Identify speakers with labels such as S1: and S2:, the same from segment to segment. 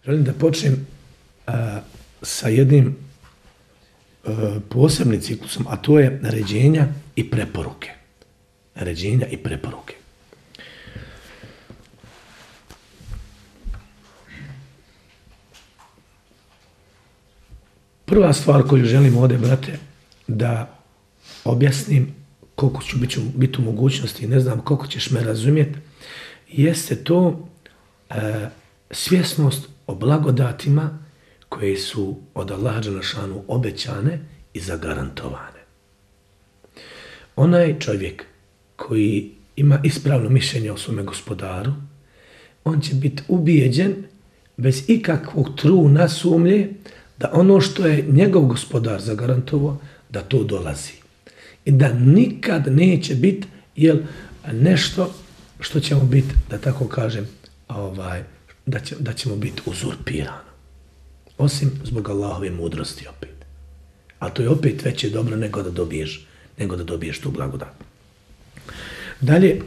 S1: Želim da počnem sa jednim posebnim ciklusom, a to je naređenja i preporuke. Naređenja i preporuke. Prva stvar koju želim ovdje, brate, da objasnim koliko ću biti u mogućnosti, ne znam koliko ćeš me razumjeti, jeste to svjesnost o blagodatima koje su od Allaha dželešanu obećane i zagarantovane. Onaj čovjek koji ima ispravno mišljenje o svome gospodaru, on će biti ubijeđen bez ikakvog truna sumnje da ono što je njegov gospodar zagarantovao, da to dolazi. I da nikad neće biti nešto što ćemo biti, da tako kažem, da ćemo biti uzurpirano. Osim zbog Allahove mudrosti opet. A to je opet veće dobro nego da dobiješ tu blagodat. Dalje,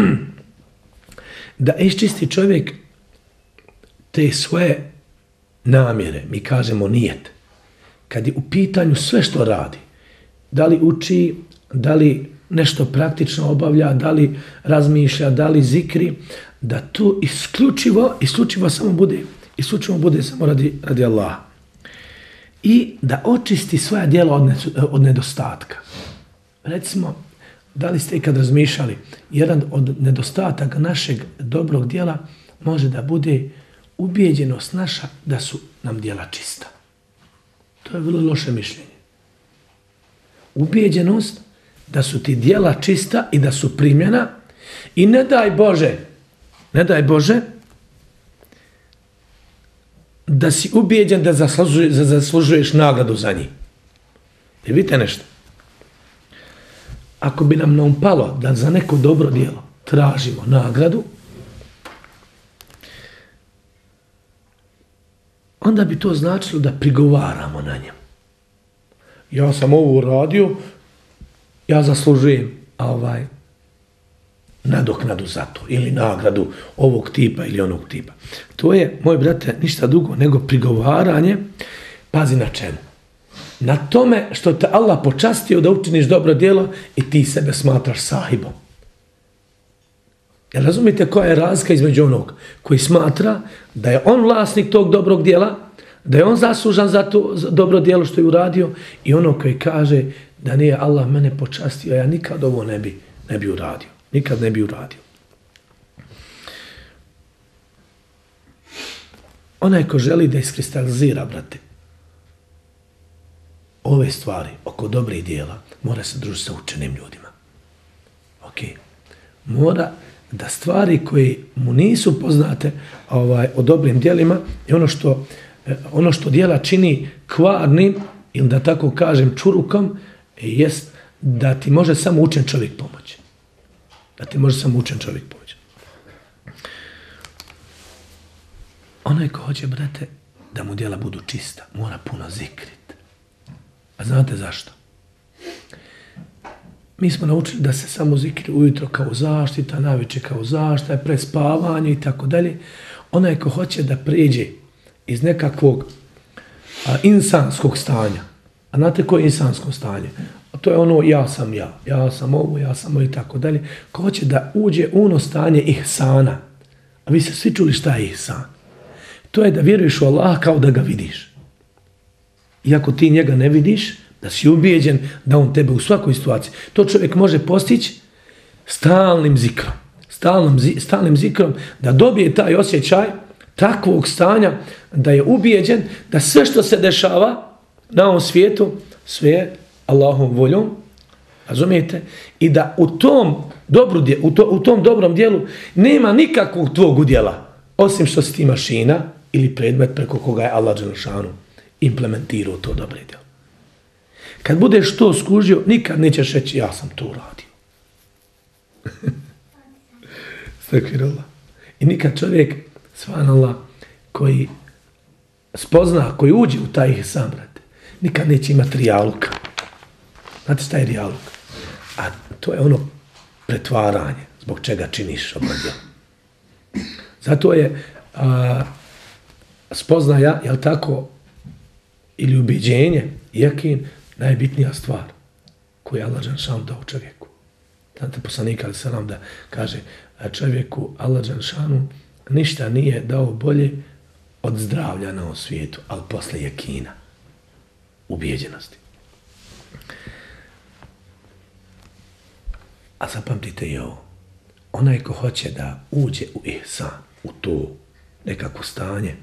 S1: da iščisti čovjek te svoje namjere, mi kažemo nijet. Kad je u pitanju sve što radi, da li uči, da li nešto praktično obavlja, da li razmišlja, da li zikri, da to isključivo samo bude samo radi Allaha. I da očisti svoja djela od nedostatka. Recimo, da li ste ikad razmišljali, jedan od nedostataka našeg dobrog djela može da bude ubijeđenost naša da su nam djela čista. To je vrlo loše mišljenje. Ubijeđenost da su ti djela čista i da su primljena i ne daj Bože da si ubijeđen da zaslužuješ nagradu za njih. Vidite nešto. Ako bi nam naumpalo da za neko dobro djelo tražimo nagradu, onda bi to značilo da prigovaramo na njemu. Ja sam ovo uradio, ja zaslužujem nadoknadu za to ili nagradu ovog tipa ili onog tipa. To je, moj brate, ništa drugo nego prigovaranje, pazi na čemu. Na tome što te Allah počastio da učiniš dobro djelo i ti sebe smatraš sahibom. Jel razumite koja je razlika između onog koji smatra da je on vlasnik tog dobrog djela, da je on zaslužan za to dobro djelo što je uradio i ono koji kaže da nije Allah mene počastio, ja nikad ovo ne bi uradio. Nikad ne bi uradio. Onaj ko želi da iskristalizira, brate, ove stvari oko dobrih djela, mora se družiti sa učenim ljudima. Ok. Mora da stvari koje mu nisu poznate o dobrim djelima i ono što djela čini kvarnim ili da tako kažem čurukom, jest da ti može samo učen čovjek pomoći. Onaj ko hoće, brate, da mu djela budu čista, mora puno zikrit. A znate zašto? Mi smo naučili da se samo zikri ujutro kao zaštita, navečer kao zaštita, prespavanje i tako dalje. Onaj ko hoće da prijeđe iz nekakvog insanskog stanja, a znate koje je insansko stanje? To je ono ja sam ovo i tako dalje. Ko hoće da uđe u ono stanje ihsana, a vi ste svi čuli šta je ihsan. To je da vjeruješ u Allaha kao da ga vidiš. Iako ti njega ne vidiš, da si ubijeđen da on tebe u svakoj situaciji. To čovjek može postići stalnim zikrom, da dobije taj osjećaj takvog stanja, da je ubijeđen da sve što se dešava na ovom svijetu, sve je Allahovom voljom, razumijete? I da u tom dobrom dijelu nema nikakvog tvog udjela, osim što si ti mašina ili predmet preko koga je Allah dželešanu implementirao to dobro djelo. Kad budeš to skužio, nikad nećeš reći ja sam to uradio. Stakfirullah. I nikad čovjek, subhanallah, koji spozna, koji uđe u taj ihsan, brate, nikad neće imati rijaluka. Znate šta je rijaluk? A to je ono pretvaranje zbog čega činiš dobro djelo. Zato je spoznaja, jel tako, ili ubeđenje, jakin, najbitnija stvar koju je Allah dželešanu dao čovjeku. Znate, poslanik alejhi selam da kaže čovjeku Allah dželešanu ništa nije dao bolje od zdravlja na ovom svijetu, ali posle jakina, ubijeđenosti. A zapamtite i ovo, onaj ko hoće da uđe u ihsan, u to nekako stanje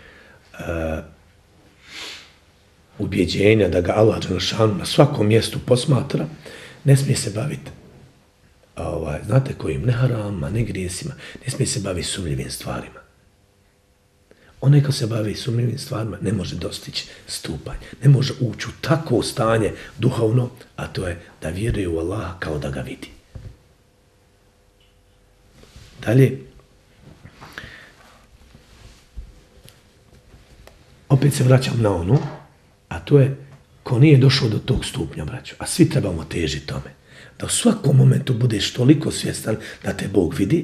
S1: ubjeđenja da ga Allah dželešanu na svakom mjestu posmatra, ne smije se baviti znate kojim, ne haramima, ne grijesima, ne smije se baviti sumnjivim stvarima. Onaj ko se bavi sumnjivim stvarima ne može dostići stupanj, ne može ući u takvo stanje duhovno, a to je da vjeruje u Allaha kao da ga vidi. Dalje, opet se vraćam na ono, a to je ko nije došao do tog stupnja, braćo, a svi trebamo težiti tome, da u svakom momentu budeš toliko svjestan da te Bog vidi,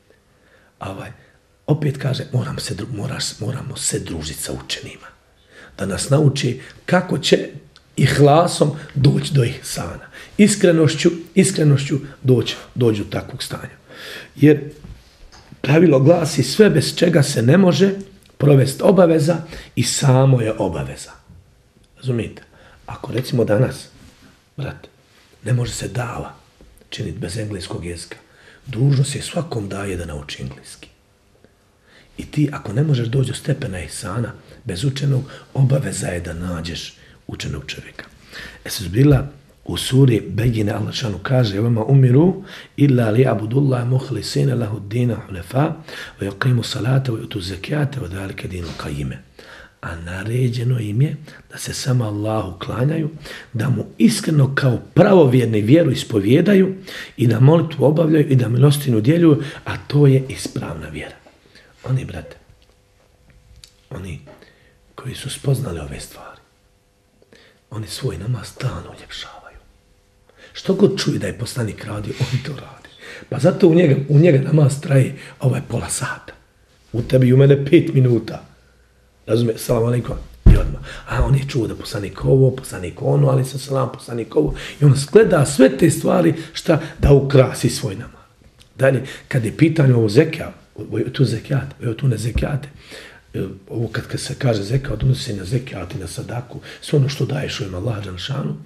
S1: opet kaže, moramo se družiti sa učenima, da nas nauči kako će ihlasom doći do ihsana, iskrenošću doći do takvog stanja. Jer pravilo glasi, sve bez čega se ne može provesti obaveza i samo je obaveza. Razumijete? Ako recimo danas, brate, ne može se dava činiti bez engleskog jezika, dužnost je svakom daje da nauči engleski. I ti, ako ne možeš doći do stepena ihsana bez učenog, obaveza je da nađeš učenog čovjeka. Bila u suri Begine Allah šanu kaže vama umiru illa li abudullah muhlisina lahu dina hunefa wa yuqimu salata wa yutu zakata wa dhalika dinul qayyim. A naređeno im je da se samo Allahu klanjaju, da mu iskreno kao pravovjerni vjeru ispovjedaju i da molitvu obavljaju i da milostinu djeljuju, a to je ispravna vjera. Oni, brate, oni koji su spoznali ove stvari, oni svoj namaz stalno uljepšavaju. Što god čuje da je poslanik radio, on to radi. Pa zato u njega namaz traje pola sata. U tebi i u mene 5 minuta. Razumije, salam alaikum, i odmah. A on je čuo da poslanik ovo, poslanik ono, ali sa salam, poslanik ovo. I on gleda sve te stvari da ukrasi svoj namaz. Dalje, kad je pitanje ovo zekija, tu zekijate, tu ne zekijate, ovo kad se kaže zekija, odnosi se na zekijat i na sadaku, sve ono što daješ u ime Allaha dželešanu,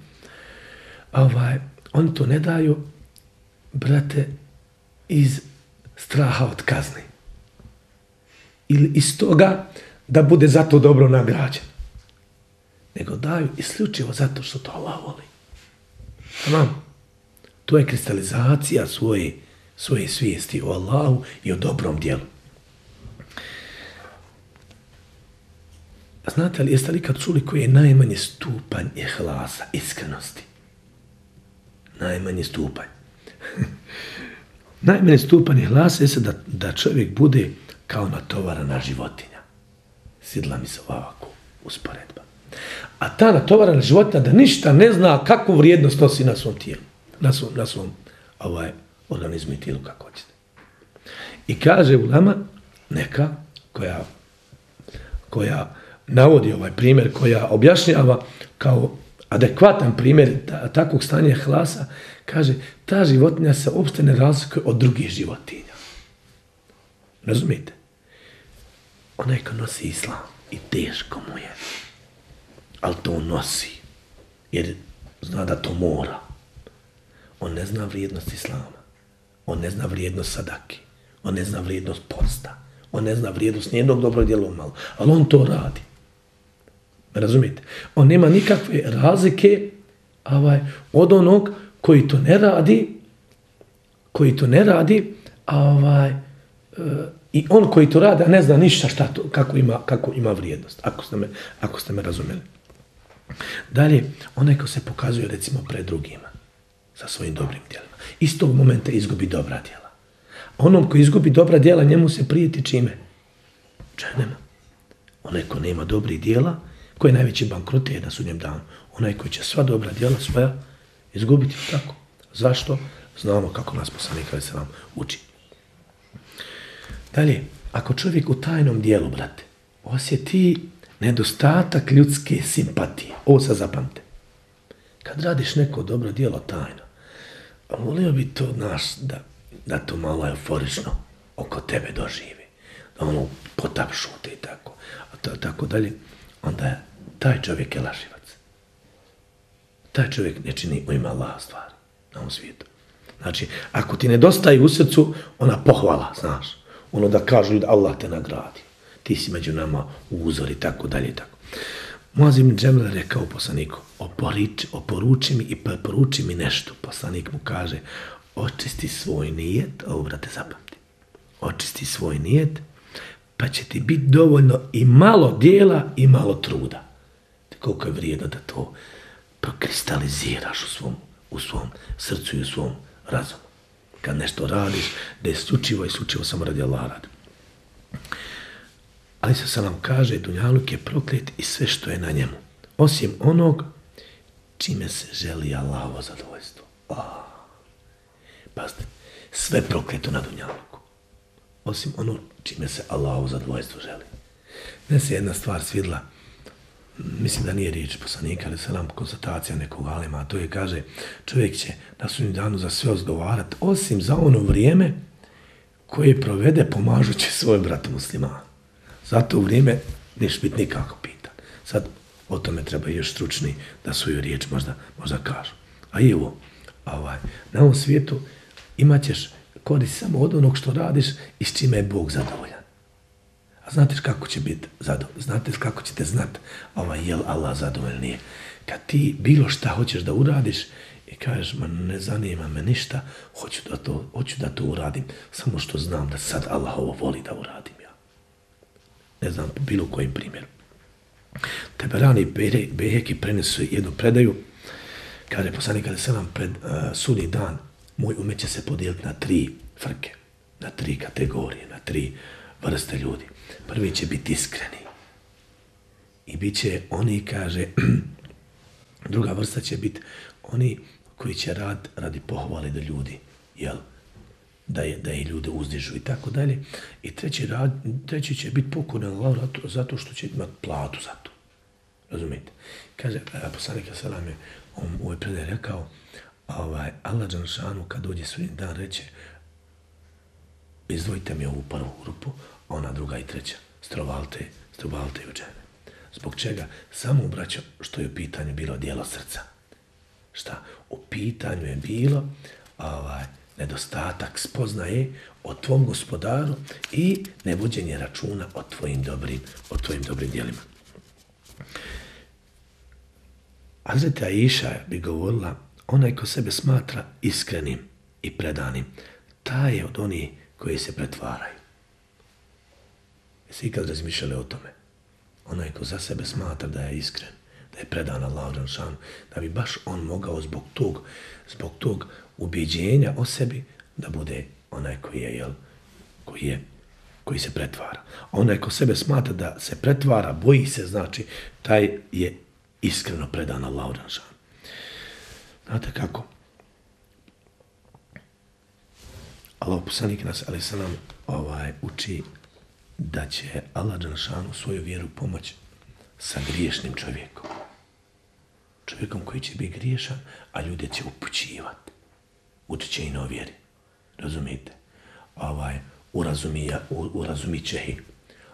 S1: oni to ne daju, brate, iz straha od kazne. Ili iz toga da bude zato dobro nagrađen. Nego daju isključivo zato što to Allah voli. Tamam. To je kristalizacija svoje svijesti o Allahu i o dobrom djelu. Znate li, jeste li kad čuli koji je najmanji stupanj ihlasa, iskrenosti? Najmanji stupanj. Najmanji stupanj ihlasa je da čovjek bude kao natovarana životinja. Sidla mi se ovako usporedba. A ta natovarana životinja da ništa ne zna kakvu vrijednost nosi na svom tijelu. Na svom organizmu i tijelu, kako hoćete. I kaže ulema neka koja navodi ovaj primjer, koja objašnjava kao adekvatan primjer takvog stanja ihlasa, kaže, ta životinja se uopšte ne razlikuje od drugih životinja. Razumijete? Onaj ko nosi islam i teško mu je, ali to nosi, jer zna da to mora. On ne zna vrijednost islama, on ne zna vrijednost sadake, on ne zna vrijednost posta, on ne zna vrijednost nijednog dobrog djela malo, ali on to radi. Razumijete? On nema nikakve razlike od onog koji to ne radi, i on koji to radi, a ne zna ništa kako ima vrijednost, ako ste me razumjeli. Dalje, onaj ko se pokazuje recimo pred drugima sa svojim dobrim djelima, iz tog momenta izgubi dobra djela. Onom ko izgubi dobra djela, njemu se prijeti čime? Džehennema. Onaj ko nema dobrih djela, ko je najveći bankrotije na sudnjem danu, onaj koji će sva dobra djela svoja izgubiti. Tako. Zašto? Znamo kako nas poslanik alejhi selam uči. Dalje, ako čovjek u tajnom dijelu, brate, osjeti nedostatak ljudske simpatije. Ovo sad zapamte. Kad radiš neko dobro djelo tajno, volio bi to, znaš, da to malo euforično oko tebe doživi. Da ono potapšute i tako. Tako dalje. Onda taj čovjek je laživac. Taj čovjek ne čini u ime Allaha stvari na ovom svijetu. Znači, ako ti nedostaje u srcu, ona pohvala, znaš. Ono da kažu da Allah te nagradi. Ti si među nama uzor i tako dalje i tako. Muaz ibn Džemel rekao poslaniku, oporuči mi i poruči mi nešto. Poslanik mu kaže, očisti svoj nijet, ovo brate zapamti, očisti svoj nijet, pa će ti biti dovoljno i malo dijela i malo truda. Koliko je vrijedno da to prokristaliziraš u svom srcu i u svom razumu. Kad nešto radiš, da je isključivo samo radi Allaha radi. Ali se nam kaže, dunjaluk je proklet i sve što je na njemu. Osim onog čime se želi Allahovo zadovoljstvo. Pazite, sve prokleto na dunjaluku. Osim ono čime se Allahovo zadovoljstvo želi. Mene se jedna stvar svidla, mislim da nije riječ poslanika, ali se nam konstatacija nekog alima, a to je, kaže, čovjek će na sudnjem danu za sve odgovarati, osim za ono vrijeme koje provede pomažući svoj brat muslimanu. Zato u vrijeme neš biti nikako pitan. Sad o tome treba još stručni da svoju riječ možda kažu. A i ovo, na ovom svijetu imat ćeš korist samo od onog što radiš i s čime je Bog zadovoljan. A znate kako će biti zadovoljan? Znate kako ćete znati jel Allah zadovoljan nije? Kad ti bilo šta hoćeš da uradiš i kažeš, ma ne zanima me ništa, hoću da to uradim, samo što znam da sad Allah ovo voli da uradim ja. Ne znam, po bilo kojim primjeru. Teberani i Bejheki prenesu jednu predaju, kaže poslanik alejhi selam pred sudnji dan, moj umet će se podijeliti na 3 frke, na 3 kategorije, na 3 vrste ljudi. Prvi će biti iskreni. I bit će oni, kaže, druga vrsta će biti oni koji će radi pohvale da ljudi, jel, da je ljude uzdižu i tako dalje. I treći će biti pokoran Allahu zato što će imati platu za to. Razumijete? Kaže, poslanik selam je u ovoj predaji rekao, Allah dželešanu kad dođe sudnji dan reče, izdvojite mi ovu prvu grupu, a ona druga i treća, strovalite u džene. Zbog čega? Samo, braćo, što je u pitanju bilo djelo srca. Šta? U pitanju je bilo nedostatak spoznaje o tvom gospodaru i nevođenje računa o tvojim dobrim djelima. Hazreti Aisha bi govorila, onaj ko sebe smatra iskrenim i predanim, taj je od onih koji se pretvaraju. Jesi ikad razmišljali o tome? Onaj ko za sebe smatra da je iskren, da je predan Allahu dželešanu, da bi baš on mogao zbog tog ubjeđenja o sebi da bude onaj koji se pretvara. A onaj ko sebe smatra da se pretvara, boji se, znači taj je iskreno predan Allahu dželešanu. Znate kako? Allah poslanik nas alejhi selam uči da će Allah dželešanu svoju vjeru pomoći sa griješnim čovjekom. Čovjekom koji će biti griješan, a ljude će upućivati. Učit će i na vjeri. Razumijete? Urazumit će ih.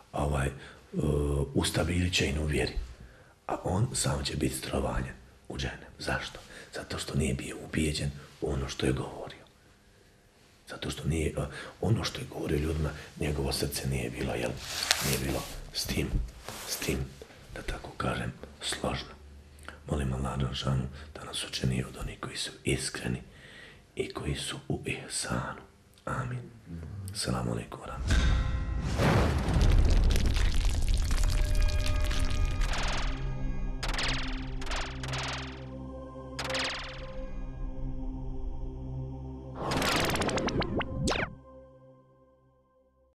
S1: Ustabilit će i na vjeri. A on sam će biti strovanjen u džennem. Zašto? Zato što nije bio ubijeđen u ono što je govorio. Zato što nije ono što je govorio ljudima, njegovo srce nije bilo s tim, da tako kažem, složno. Molim Allah dželešanu da nas učini od onih koji su iskreni i koji su u ihsanu. Amin. Selamu alejkum wa rahmatullahi.